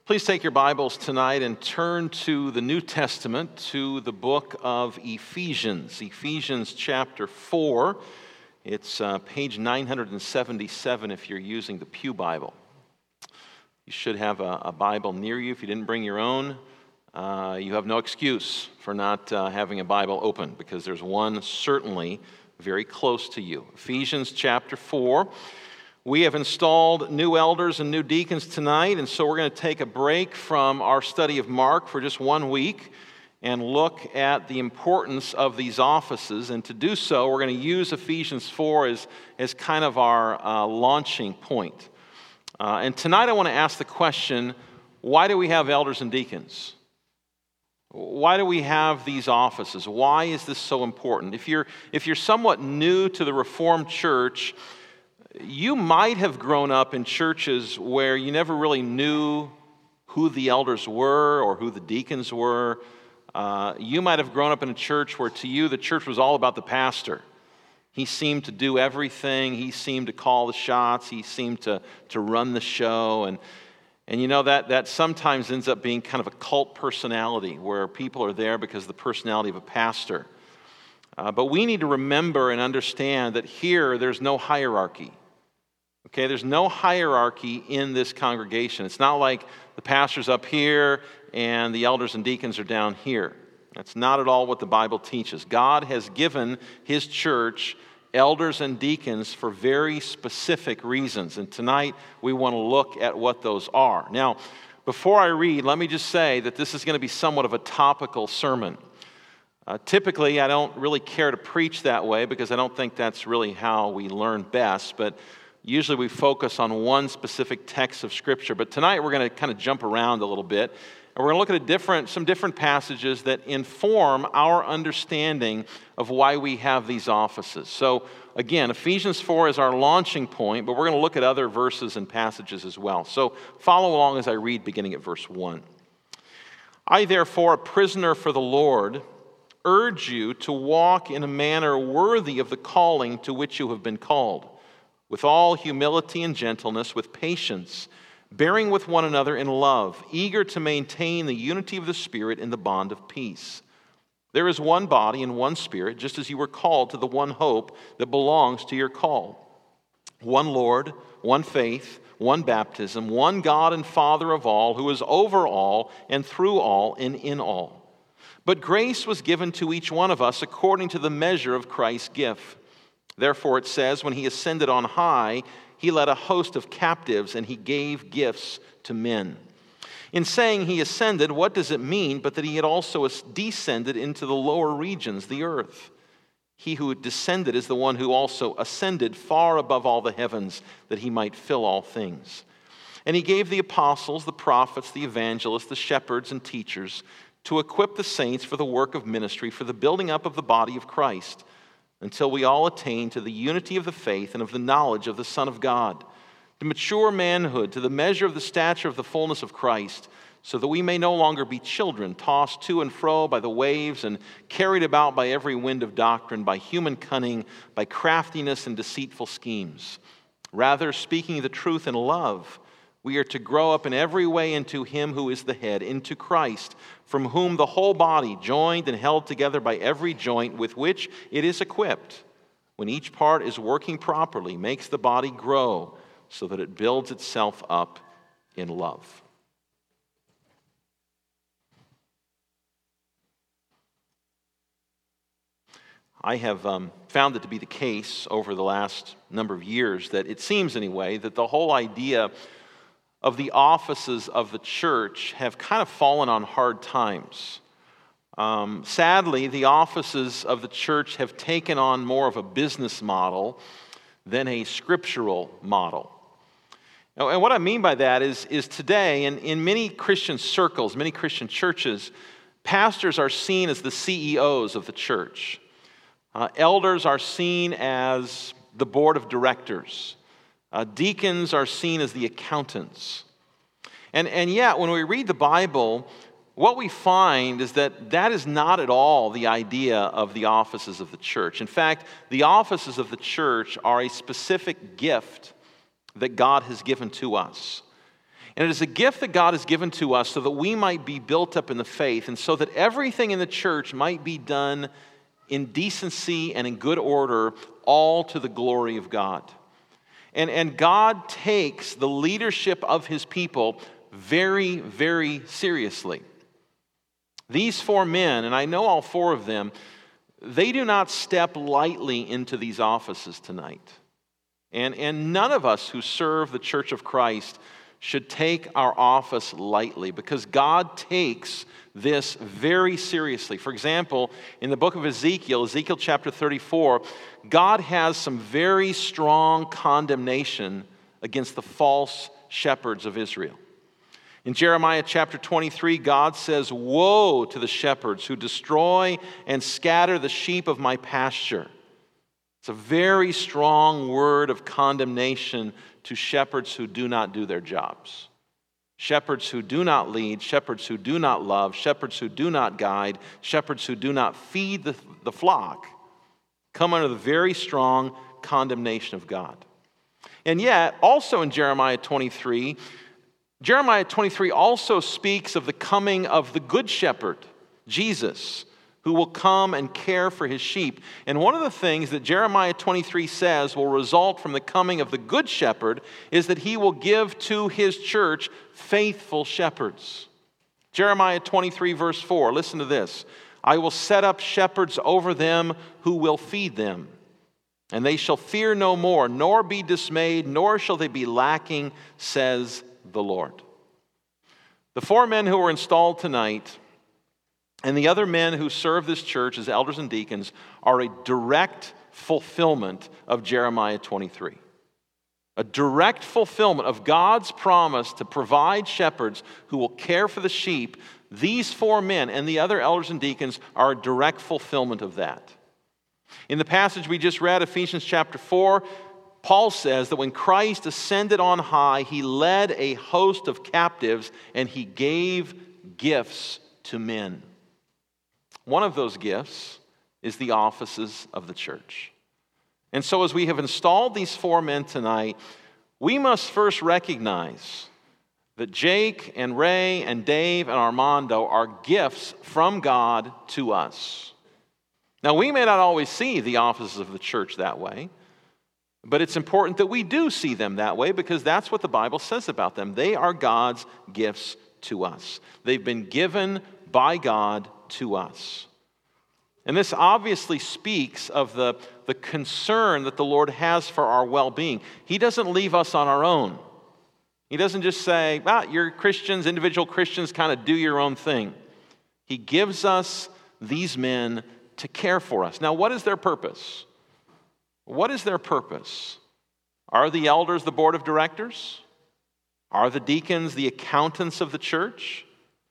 Please take your Bibles tonight and turn to the New Testament, to the book of Ephesians. Ephesians chapter 4. It's page 977 if you're using the Pew Bible. You should have a Bible near you. If you didn't bring your own, you have no excuse for not having a Bible open, because there's one certainly very close to you. Ephesians chapter 4. We have installed new elders and new deacons tonight, and so we're going to take a break from our study of Mark for just 1 week and look at the importance of these offices. And to do so, we're going to use Ephesians 4 as kind of our launching point. And tonight I want to ask the question, why do we have elders and deacons? Why do we have these offices? Why is this so important? If you're somewhat new to the Reformed Church, you might have grown up in churches where you never really knew who the elders were or who the deacons were. You might have grown up in a church where to you the church was all about the pastor. He seemed to do everything. He seemed to call the shots. He seemed to run the show. And you know that sometimes ends up being kind of a cult personality where people are there because of the personality of a pastor. But we need to remember and understand that here there's no hierarchy. Okay, there's no hierarchy in this congregation. It's not like the pastor's up here and the elders and deacons are down here. That's not at all what the Bible teaches. God has given His church elders and deacons for very specific reasons. And tonight we want to look at what those are. Now, before I read, let me just say that this is going to be somewhat of a topical sermon. Typically, I don't really care to preach that way because I don't think that's really how we learn best. But usually we focus on one specific text of Scripture, but tonight we're going to kind of jump around a little bit, and we're going to look at some different passages that inform our understanding of why we have these offices. So again, Ephesians 4 is our launching point, but we're going to look at other verses and passages as well. So follow along as I read, beginning at verse 1. I, therefore, a prisoner for the Lord, urge you to walk in a manner worthy of the calling to which you have been called, with all humility and gentleness, with patience, bearing with one another in love, eager to maintain the unity of the Spirit in the bond of peace. There is one body and one Spirit, just as you were called to the one hope that belongs to your call. One Lord, one faith, one baptism, one God and Father of all, who is over all and through all and in all. But grace was given to each one of us according to the measure of Christ's gift. Therefore it says, when He ascended on high, He led a host of captives and He gave gifts to men. In saying He ascended, what does it mean but that He had also descended into the lower regions, the earth? He who descended is the one who also ascended far above all the heavens, that He might fill all things. And He gave the apostles, the prophets, the evangelists, the shepherds and teachers to equip the saints for the work of ministry, for the building up of the body of Christ, until we all attain to the unity of the faith and of the knowledge of the Son of God, to mature manhood, to the measure of the stature of the fullness of Christ, so that we may no longer be children, tossed to and fro by the waves and carried about by every wind of doctrine, by human cunning, by craftiness and deceitful schemes. Rather, speaking the truth in love, we are to grow up in every way into Him who is the head, into Christ, from whom the whole body, joined and held together by every joint with which it is equipped, when each part is working properly, makes the body grow so that it builds itself up in love. I have found it to be the case over the last number of years that it seems anyway that the whole idea of the offices of the church have kind of fallen on hard times. Sadly, the offices of the church have taken on more of a business model than a scriptural model. And what I mean by that is today, in many Christian circles, many Christian churches, pastors are seen as the CEOs of the church. Elders are seen as the board of directors. Deacons are seen as the accountants. And yet, when we read the Bible, what we find is that is not at all the idea of the offices of the church. In fact, the offices of the church are a specific gift that God has given to us. And it is a gift that God has given to us so that we might be built up in the faith and so that everything in the church might be done in decency and in good order, all to the glory of God. And God takes the leadership of his people very, very seriously. These 4 men, and I know all 4 of them, they do not step lightly into these offices tonight. And none of us who serve the Church of Christ should take our office lightly, because God takes this very seriously. For example, in the book of Ezekiel chapter 34, God has some very strong condemnation against the false shepherds of Israel. In Jeremiah chapter 23, God says, "Woe to the shepherds who destroy and scatter the sheep of my pasture." It's a very strong word of condemnation to shepherds who do not do their jobs. Shepherds who do not lead, shepherds who do not love, shepherds who do not guide, shepherds who do not feed the flock come under the very strong condemnation of God. And yet, also in Jeremiah 23 also speaks of the coming of the good shepherd, Jesus, who will come and care for his sheep. And one of the things that Jeremiah 23 says will result from the coming of the good shepherd is that he will give to his church faithful shepherds. Jeremiah 23 verse 4, listen to this. "I will set up shepherds over them who will feed them, and they shall fear no more, nor be dismayed, nor shall they be lacking, says the Lord." The 4 men who were installed tonight and the other men who serve this church as elders and deacons are a direct fulfillment of Jeremiah 23. A direct fulfillment of God's promise to provide shepherds who will care for the sheep. These 4 men and the other elders and deacons are a direct fulfillment of that. In the passage we just read, Ephesians chapter 4, Paul says that when Christ ascended on high, he led a host of captives and he gave gifts to men. One of those gifts is the offices of the church. And so as we have installed these 4 men tonight, we must first recognize that Jake and Ray and Dave and Armando are gifts from God to us. Now, we may not always see the offices of the church that way, but it's important that we do see them that way because that's what the Bible says about them. They are God's gifts to us. They've been given by God to us. And this obviously speaks of the concern that the Lord has for our well-being. He doesn't leave us on our own. He doesn't just say, you're Christians, individual Christians, kind of do your own thing. He gives us these men to care for us. Now, what is their purpose? What is their purpose? Are the elders the board of directors? Are the deacons the accountants of the church?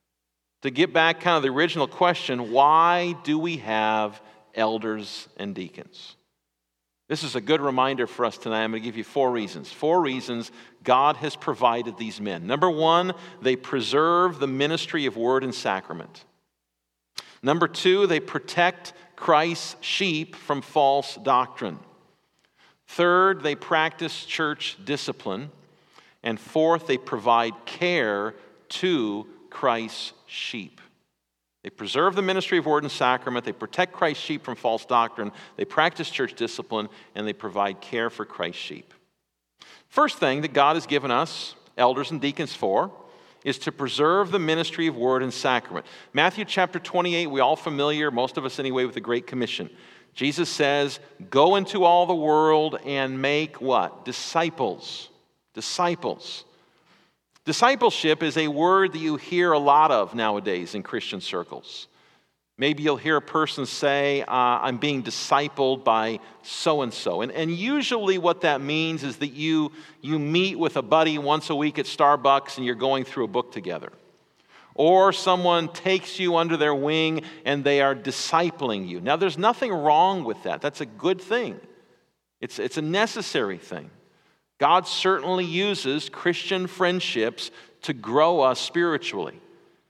To get back kind of the original question, why do we have elders and deacons? This is a good reminder for us tonight. I'm going to give you 4 reasons. 4 reasons God has provided these men. Number 1, they preserve the ministry of word and sacrament. Number 2, they protect Christ's sheep from false doctrine. Third, they practice church discipline. And 4th, they provide care to Christ's sheep. They preserve the ministry of word and sacrament. They protect Christ's sheep from false doctrine. They practice church discipline, and they provide care for Christ's sheep. First thing that God has given us, elders and deacons, for is to preserve the ministry of word and sacrament. Matthew chapter 28, we all familiar, most of us anyway, with the Great Commission. Jesus says, go into all the world and make what? Disciples. Disciples. Discipleship is a word that you hear a lot of nowadays in Christian circles. Maybe you'll hear a person say, I'm being discipled by so-and-so. And usually what that means is that you meet with a buddy once a week at Starbucks and you're going through a book together. Or someone takes you under their wing and they are discipling you. Now, there's nothing wrong with that. That's a good thing. It's a necessary thing. God certainly uses Christian friendships to grow us spiritually.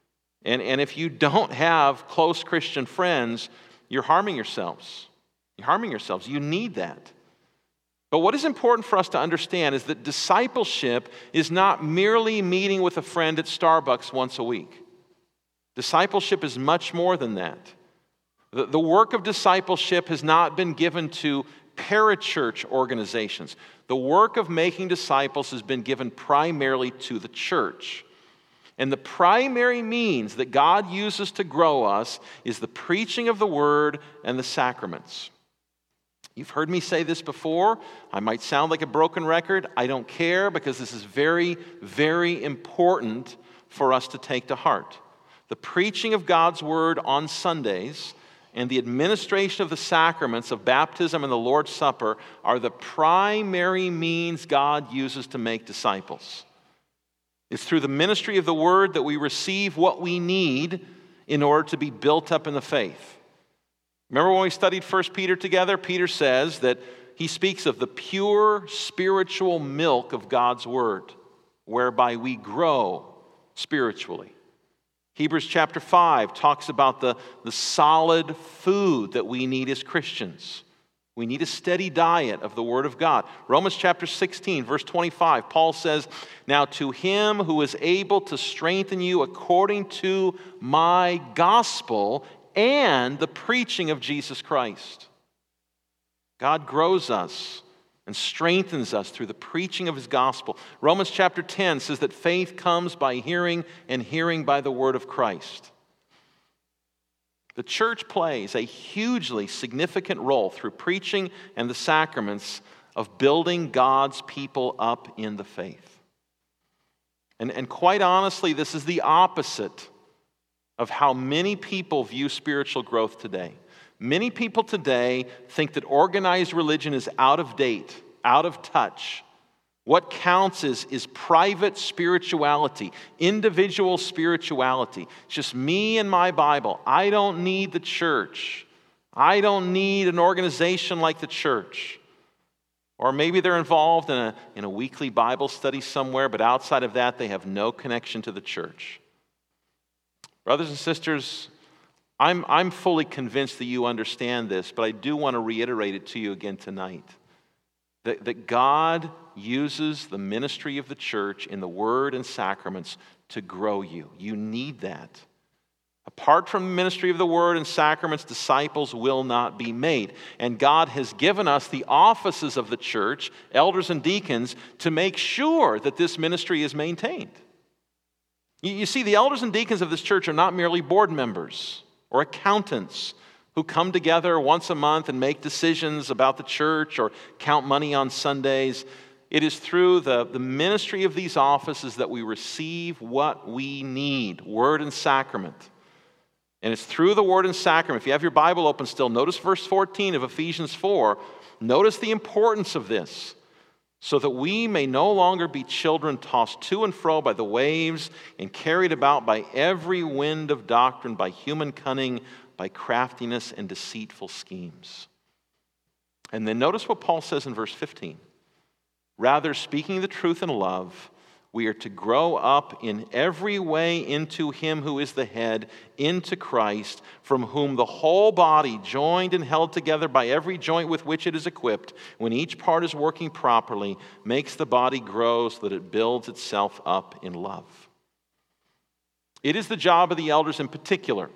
And if you don't have close Christian friends, you're harming yourselves. You're harming yourselves. You need that. But what is important for us to understand is that discipleship is not merely meeting with a friend at Starbucks once a week. Discipleship is much more than that. The work of discipleship has not been given to parachurch organizations. The work of making disciples has been given primarily to the church. And the primary means that God uses to grow us is the preaching of the word and the sacraments. You've heard me say this before. I might sound like a broken record. I don't care, because this is very, very important for us to take to heart. The preaching of God's word on Sundays and the administration of the sacraments of baptism and the Lord's Supper are the primary means God uses to make disciples. It's through the ministry of the word that we receive what we need in order to be built up in the faith. Remember when we studied 1 Peter together? Peter says that he speaks of the pure spiritual milk of God's word, whereby we grow spiritually. Hebrews chapter 5 talks about the solid food that we need as Christians. We need a steady diet of the Word of God. Romans chapter 16, verse 25, Paul says, "Now to him who is able to strengthen you according to my gospel and the preaching of Jesus Christ." God grows us and strengthens us through the preaching of his gospel. Romans chapter 10 says that faith comes by hearing, and hearing by the word of Christ. The church plays a hugely significant role through preaching and the sacraments of building God's people up in the faith. And quite honestly, this is the opposite of how many people view spiritual growth today. Many people today think that organized religion is out of date, out of touch. What counts is private spirituality, individual spirituality. It's just me and my Bible. I don't need the church. I don't need an organization like the church. Or maybe they're involved in a weekly Bible study somewhere, but outside of that, they have no connection to the church. Brothers and sisters, I'm fully convinced that you understand this, but I do want to reiterate it to you again tonight. That God uses the ministry of the church in the word and sacraments to grow you. You need that. Apart from the ministry of the word and sacraments, disciples will not be made. And God has given us the offices of the church, elders and deacons, to make sure that this ministry is maintained. You see, the elders and deacons of this church are not merely board members or accountants who come together once a month and make decisions about the church or count money on Sundays. It is through the ministry of these offices that we receive what we need, word and sacrament. And it's through the word and sacrament. If you have your Bible open still, notice verse 14 of Ephesians 4. Notice the importance of this. So that we may no longer be children tossed to and fro by the waves and carried about by every wind of doctrine, by human cunning, by craftiness and deceitful schemes. And then notice what Paul says in verse 15. Rather, speaking the truth in love, we are to grow up in every way into him who is the head, into Christ, from whom the whole body, joined and held together by every joint with which it is equipped, when each part is working properly, makes the body grow so that it builds itself up in love. It is the job of the elders in particular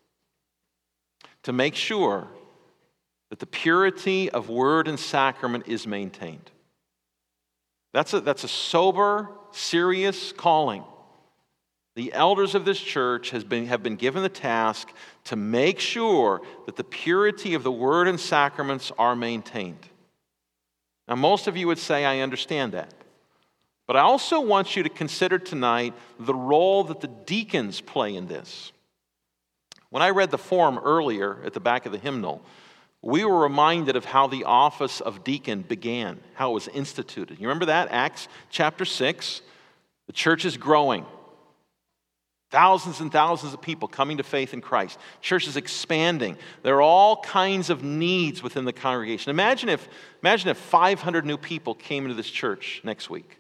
to make sure that the purity of word and sacrament is maintained. That's a sober, serious calling. The elders of this church have been given the task to make sure that the purity of the word and sacraments are maintained. Now, most of you would say, I understand that. But I also want you to consider tonight the role that the deacons play in this. When I read the form earlier at the back of the hymnal, we were reminded of how the office of deacon began, how it was instituted. You remember that? Acts chapter 6. The church is growing. Thousands and thousands of people coming to faith in Christ. Church is expanding. There are all kinds of needs within the congregation. Imagine if 500 new people came into this church next week.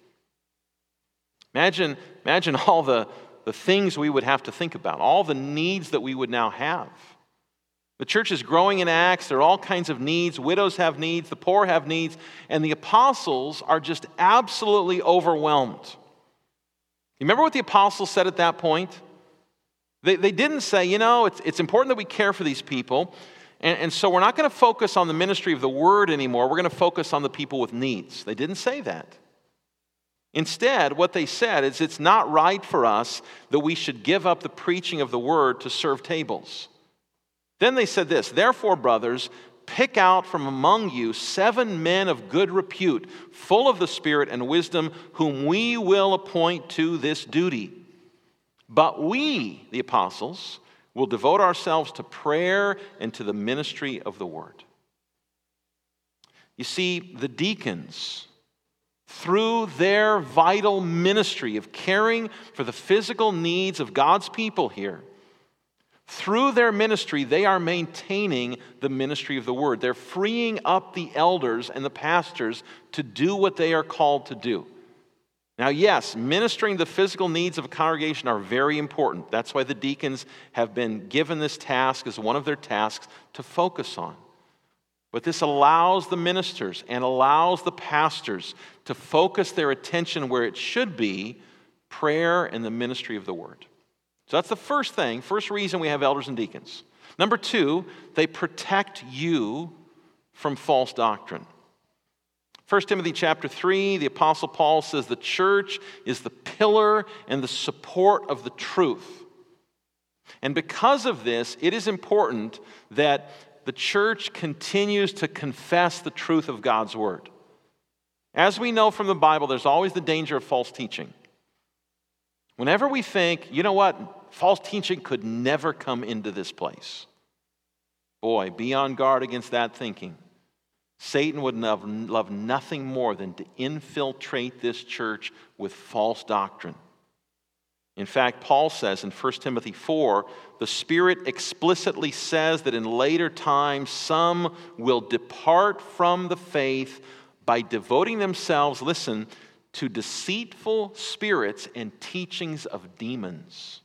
Imagine all the things we would have to think about, all the needs that we would now have. The church is growing in Acts. There are all kinds of needs. Widows have needs. The poor have needs. And the apostles are just absolutely overwhelmed. You remember what the apostles said at that point? They didn't say, it's important that we care for these people. And so we're not going to focus on the ministry of the word anymore. We're going to focus on the people with needs. They didn't say that. Instead, what they said is it's not right for us that we should give up the preaching of the word to serve tables. Then they said this, therefore, brothers, pick out from among you 7 men of good repute, full of the Spirit and wisdom, whom we will appoint to this duty. But we, the apostles, will devote ourselves to prayer and to the ministry of the word. You see, the deacons, through their vital ministry of caring for the physical needs of God's people here, through their ministry, they are maintaining the ministry of the word. They're freeing up the elders and the pastors to do what they are called to do. Now, yes, ministering the physical needs of a congregation are very important. That's why the deacons have been given this task as one of their tasks to focus on. But this allows the ministers and allows the pastors to focus their attention where it should be, prayer and the ministry of the word. So that's the first thing, first reason we have elders and deacons. Number 2, they protect you from false doctrine. 1 Timothy chapter 3, the Apostle Paul says the church is the pillar and the support of the truth. And because of this, it is important that the church continues to confess the truth of God's word. As we know from the Bible, there's always the danger of false teaching. Whenever we think, false teaching could never come into this place. Boy, be on guard against that thinking. Satan would love nothing more than to infiltrate this church with false doctrine. In fact, Paul says in 1 Timothy 4, the Spirit explicitly says that in later times some will depart from the faith by devoting themselves, listen, to deceitful spirits and teachings of demons.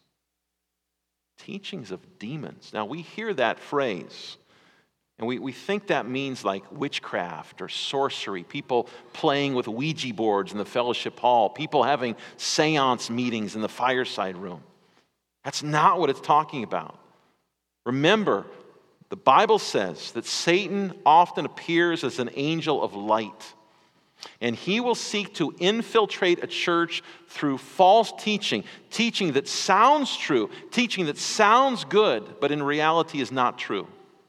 Teachings of demons. Now, we hear that phrase, and we think that means like witchcraft or sorcery, people playing with Ouija boards in the fellowship hall, people having seance meetings in the fireside room. That's not what it's talking about. Remember, the Bible says that Satan often appears as an angel of light. And he will seek to infiltrate a church through false teaching, teaching that sounds true, teaching that sounds good, but in reality is not true.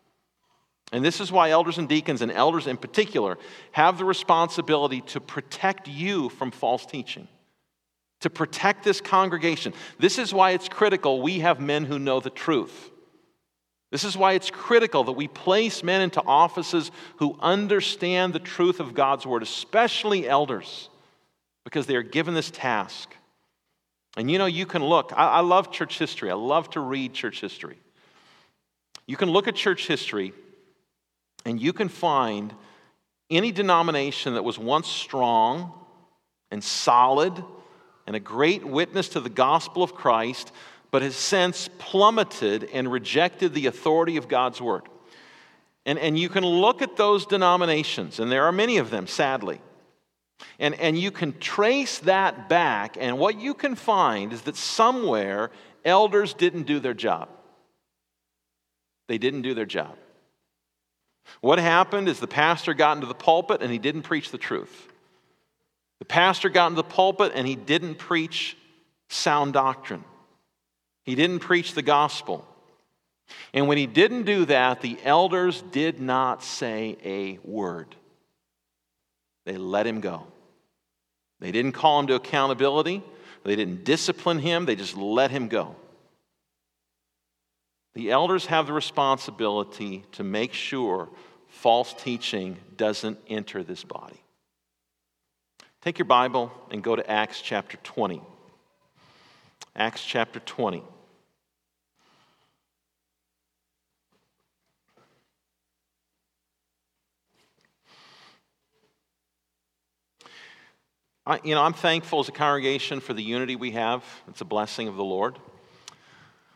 And this is why elders and deacons, and elders in particular, have the responsibility to protect you from false teaching, to protect this congregation. This is why it's critical we have men who know the truth. This is why it's critical that we place men into offices who understand the truth of God's word, especially elders, because they are given this task. And you can look. I love church history. I love to read church history. You can look at church history and you can find any denomination that was once strong and solid and a great witness to the gospel of Christ, but has since plummeted and rejected the authority of God's word. And you can look at those denominations, and there are many of them, sadly, and you can trace that back, and what you can find is that somewhere elders didn't do their job. They didn't do their job. What happened is the pastor got into the pulpit and he didn't preach the truth. The pastor got into the pulpit and he didn't preach sound doctrine. He didn't preach the gospel. And when he didn't do that, the elders did not say a word. They let him go. They didn't call him to accountability. They didn't discipline him. They just let him go. The elders have the responsibility to make sure false teaching doesn't enter this body. Take your Bible and go to Acts chapter 20. Acts chapter 20. I'm thankful as a congregation for the unity we have. It's a blessing of the Lord.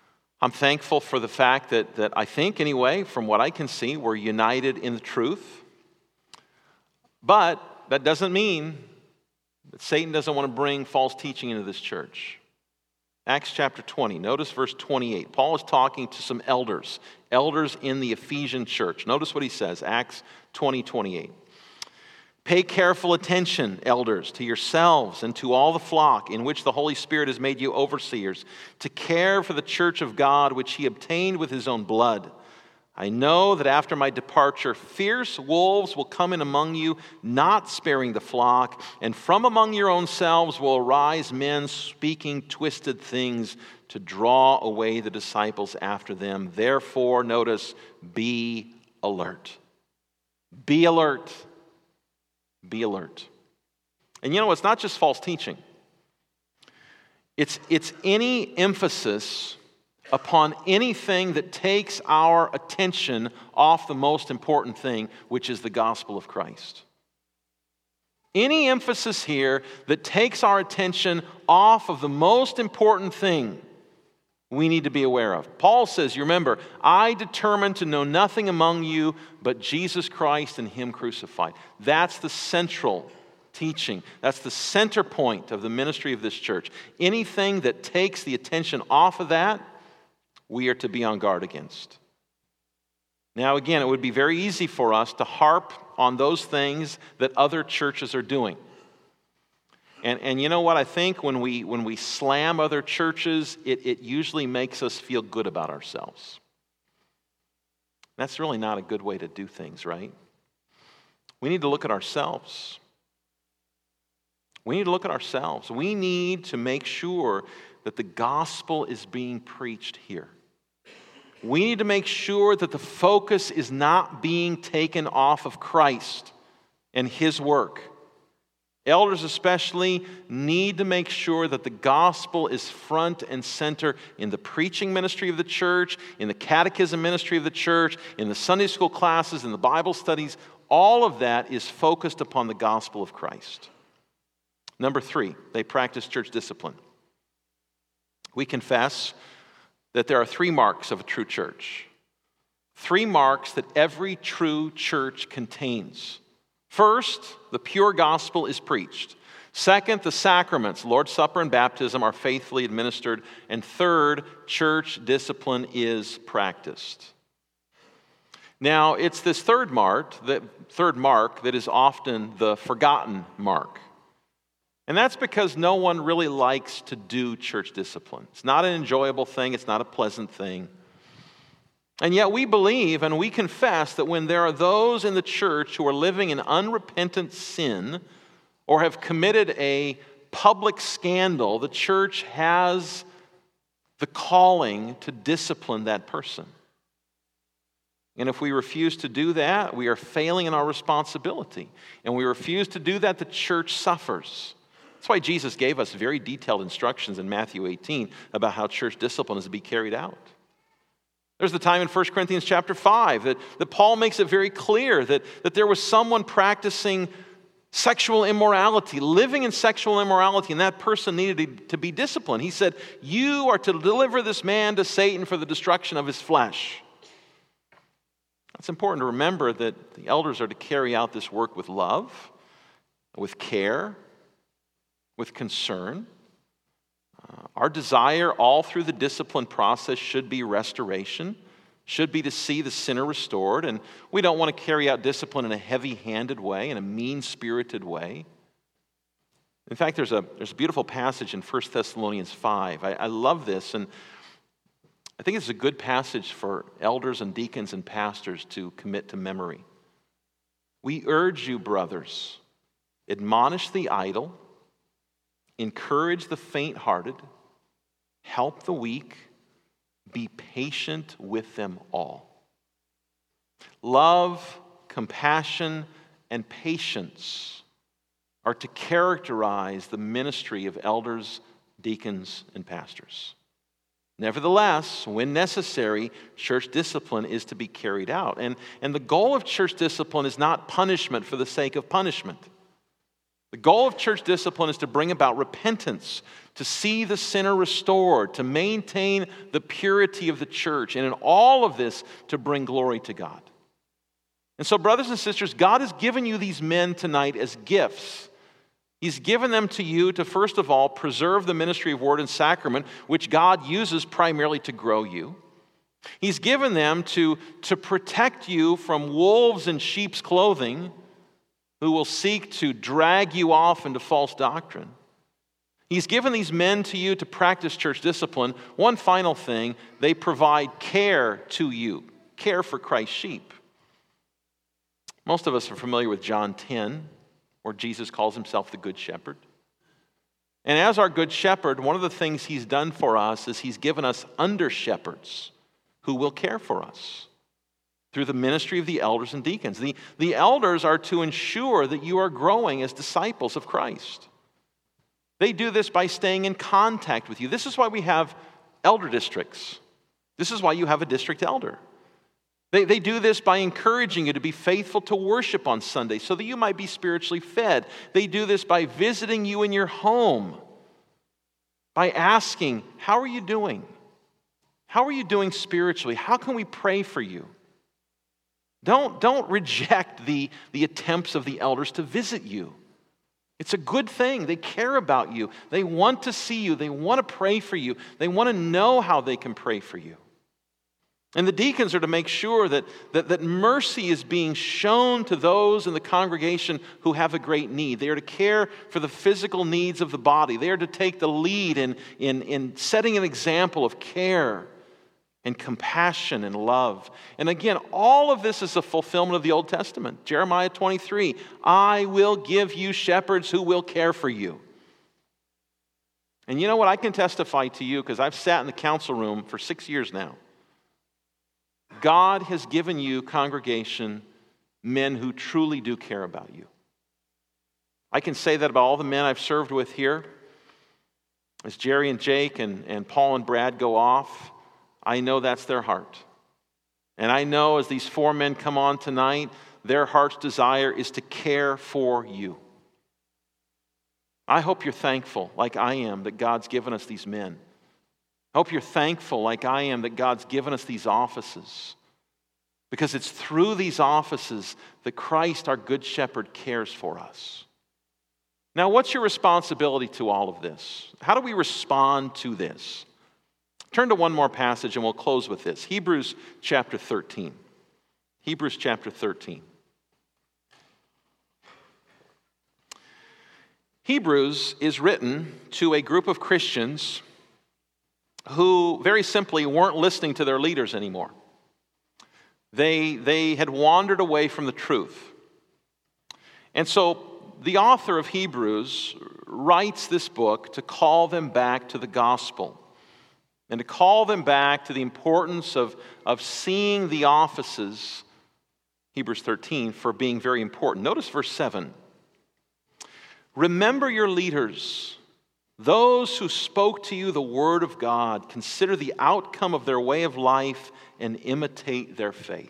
I'm thankful for the fact that I think, anyway, from what I can see, we're united in the truth. But that doesn't mean that Satan doesn't want to bring false teaching into this church. Acts chapter 20, notice verse 28. Paul is talking to some elders in the Ephesian church. Notice what he says, Acts 20:28. Pay careful attention, elders, to yourselves and to all the flock in which the Holy Spirit has made you overseers, to care for the church of God which he obtained with his own blood. I know that after my departure, fierce wolves will come in among you, not sparing the flock, and from among your own selves will arise men speaking twisted things to draw away the disciples after them. Therefore, notice, be alert. Be alert. Be alert. And you know, it's not just false teaching. It's any emphasis upon anything that takes our attention off the most important thing, which is the gospel of Christ. Any emphasis here that takes our attention off of the most important thing we need to be aware of. Paul says, you remember, I determined to know nothing among you but Jesus Christ and him crucified. That's the central teaching. That's the center point of the ministry of this church. Anything that takes the attention off of that, we are to be on guard against. Now again, it would be very easy for us to harp on those things that other churches are doing. And you know what? I think when we slam other churches, it usually makes us feel good about ourselves. That's really not a good way to do things, right? We need to look at ourselves. We need to look at ourselves. We need to make sure that the gospel is being preached here. We need to make sure that the focus is not being taken off of Christ and his work. Elders especially need to make sure that the gospel is front and center in the preaching ministry of the church, in the catechism ministry of the church, in the Sunday school classes, in the Bible studies. All of that is focused upon the gospel of Christ. Number 3, they practice church discipline. We confess that there are 3 marks of a true church. 3 marks that every true church contains. First, the pure gospel is preached. Second, the sacraments, Lord's Supper and baptism, are faithfully administered. And third, church discipline is practiced. Now, it's this third mark that is often the forgotten mark. And that's because no one really likes to do church discipline. It's not an enjoyable thing. It's not a pleasant thing. And yet we believe and we confess that when there are those in the church who are living in unrepentant sin or have committed a public scandal, the church has the calling to discipline that person. And if we refuse to do that, we are failing in our responsibility. And we refuse to do that, the church suffers. That's why Jesus gave us very detailed instructions in Matthew 18 about how church discipline is to be carried out. There's the time in 1 Corinthians chapter 5 that Paul makes it very clear that there was someone practicing sexual immorality, living in sexual immorality, and that person needed to be disciplined. He said, you are to deliver this man to Satan for the destruction of his flesh. It's important to remember that the elders are to carry out this work with love, with care, with concern. Our desire all through the discipline process should be restoration, should be to see the sinner restored, and we don't want to carry out discipline in a heavy-handed way, in a mean-spirited way. In fact, there's a beautiful passage in 1 Thessalonians 5. I love this, and I think it's a good passage for elders and deacons and pastors to commit to memory. We urge you, brothers, admonish the idle, encourage the faint-hearted, help the weak, be patient with them all. Love, compassion, and patience are to characterize the ministry of elders, deacons, and pastors. Nevertheless, when necessary, church discipline is to be carried out. And the goal of church discipline is not punishment for the sake of punishment. The goal of church discipline is to bring about repentance, to see the sinner restored, to maintain the purity of the church, and in all of this, to bring glory to God. And so, brothers and sisters, God has given you these men tonight as gifts. He's given them to you to, first of all, preserve the ministry of word and sacrament, which God uses primarily to grow you. He's given them to protect you from wolves in sheep's clothing who will seek to drag you off into false doctrine. He's given these men to you to practice church discipline. One final thing, they provide care to you, care for Christ's sheep. Most of us are familiar with John 10, where Jesus calls himself the Good Shepherd. And as our Good Shepherd, one of the things he's done for us is he's given us under-shepherds who will care for us through the ministry of the elders and deacons. The elders are to ensure that you are growing as disciples of Christ. They do this by staying in contact with you. This is why we have elder districts. This is why you have a district elder. They do this by encouraging you to be faithful to worship on Sunday so that you might be spiritually fed. They do this by visiting you in your home, by asking, how are you doing? How are you doing spiritually? How can we pray for you? Don't reject the attempts of the elders to visit you. It's a good thing. They care about you. They want to see you. They want to pray for you. They want to know how they can pray for you. And the deacons are to make sure that mercy is being shown to those in the congregation who have a great need. They are to care for the physical needs of the body. They are to take the lead in setting an example of care and compassion and love. And again, all of this is a fulfillment of the Old Testament. Jeremiah 23, I will give you shepherds who will care for you. And you know what? I can testify to you because I've sat in the council room for 6 years now. God has given you, congregation, men who truly do care about you. I can say that about all the men I've served with here. As Jerry and Jake and Paul and Brad go off, I know that's their heart. And I know as these 4 men come on tonight, their heart's desire is to care for you. I hope you're thankful, like I am, that God's given us these men. I hope you're thankful, like I am, that God's given us these offices. Because it's through these offices that Christ, our Good Shepherd, cares for us. Now, what's your responsibility to all of this? How do we respond to this? Turn to one more passage and we'll close with this. Hebrews chapter 13. Hebrews chapter 13. Hebrews is written to a group of Christians who very simply weren't listening to their leaders anymore. They had wandered away from the truth. And so the author of Hebrews writes this book to call them back to the gospel and to call them back to the importance of seeing the offices, Hebrews 13, for being very important. Notice verse 7. Remember your leaders, those who spoke to you the word of God. Consider the outcome of their way of life and imitate their faith.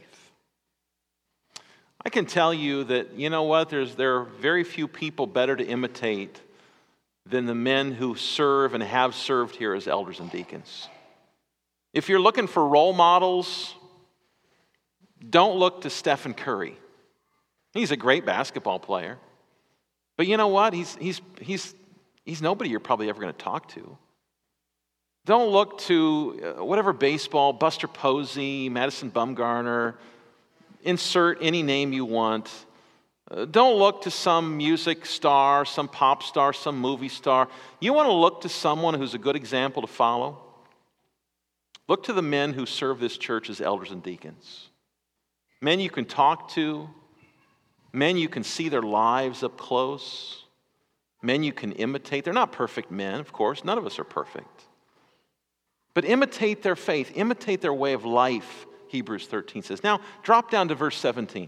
I can tell you that, you know what, there are very few people better to imitate than the men who serve and have served here as elders and deacons. If you're looking for role models, don't look to Stephen Curry. He's a great basketball player. But you know what? He's nobody you're probably ever going to talk to. Don't look to whatever baseball, Buster Posey, Madison Bumgarner, insert any name you want. Don't look to some music star, some pop star, some movie star. You want to look to someone who's a good example to follow? Look to the men who serve this church as elders and deacons. Men you can talk to, men you can see their lives up close, men you can imitate. They're not perfect men, of course. None of us are perfect. But imitate their faith, imitate their way of life, Hebrews 13 says. Now, drop down to verse 17.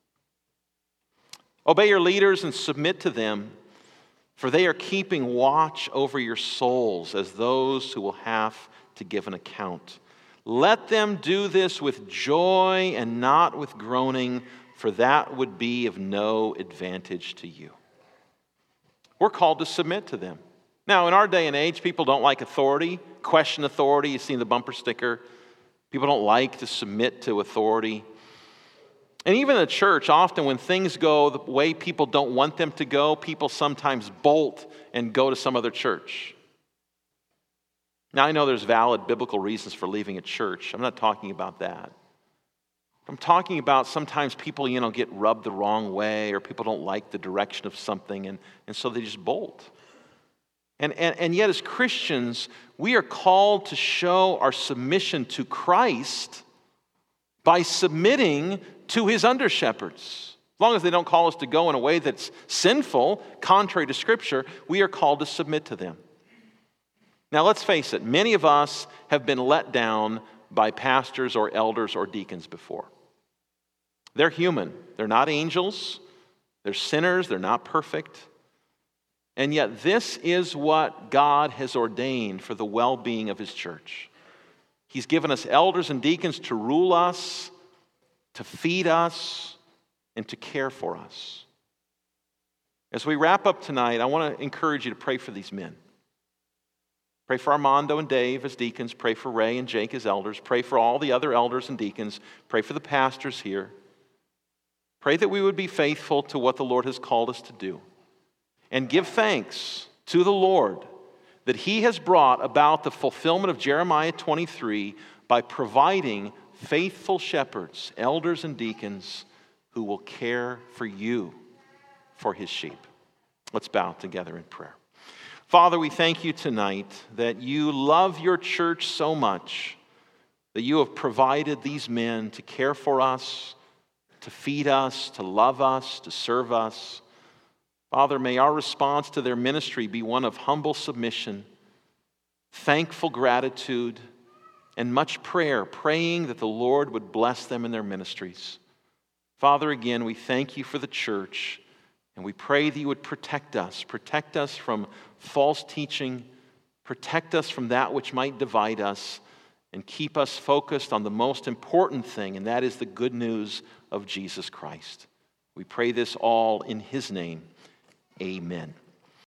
Obey your leaders and submit to them, for they are keeping watch over your souls as those who will have to give an account. Let them do this with joy and not with groaning, for that would be of no advantage to you. We're called to submit to them. Now, in our day and age, people don't like authority, question authority. You've seen the bumper sticker. People don't like to submit to authority. And even in the church, often when things go the way people don't want them to go, people sometimes bolt and go to some other church. Now, I know there's valid biblical reasons for leaving a church. I'm not talking about that. I'm talking about sometimes people, get rubbed the wrong way, or people don't like the direction of something, and so they just bolt. And yet as Christians, we are called to show our submission to Christ by submitting to his under-shepherds. As long as they don't call us to go in a way that's sinful, contrary to Scripture, we are called to submit to them. Now let's face it, many of us have been let down by pastors or elders or deacons before. They're human. They're not angels. They're sinners. They're not perfect. And yet this is what God has ordained for the well-being of his church. He's given us elders and deacons to rule us, to feed us, and to care for us. As we wrap up tonight, I want to encourage you to pray for these men. Pray for Armando and Dave as deacons. Pray for Ray and Jake as elders. Pray for all the other elders and deacons. Pray for the pastors here. Pray that we would be faithful to what the Lord has called us to do. And give thanks to the Lord that he has brought about the fulfillment of Jeremiah 23 by providing faithful shepherds, elders and deacons who will care for you, for his sheep. Let's bow together in prayer. Father, we thank you tonight that you love your church so much that you have provided these men to care for us, to feed us, to love us, to serve us. Father, may our response to their ministry be one of humble submission, thankful gratitude, and much prayer, praying that the Lord would bless them in their ministries. Father, again, we thank you for the church, and we pray that you would protect us from false teaching, protect us from that which might divide us, and keep us focused on the most important thing, and that is the good news of Jesus Christ. We pray this all in his name. Amen.